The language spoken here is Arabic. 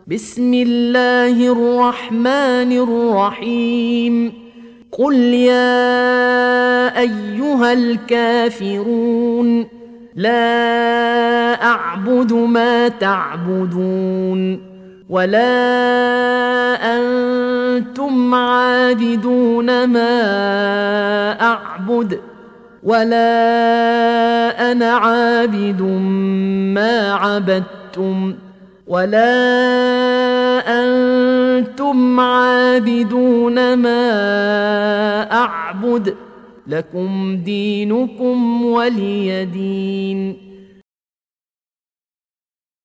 بسم الله الرحمن الرحيم قل يا أيها الكافرون لا أعبد ما تعبدون ولا أنتم عابدون ما أعبد ولا أنا عابد ما عبدتم ولا أنتم عابدون ما أعبد لكم دينكم ولي دين.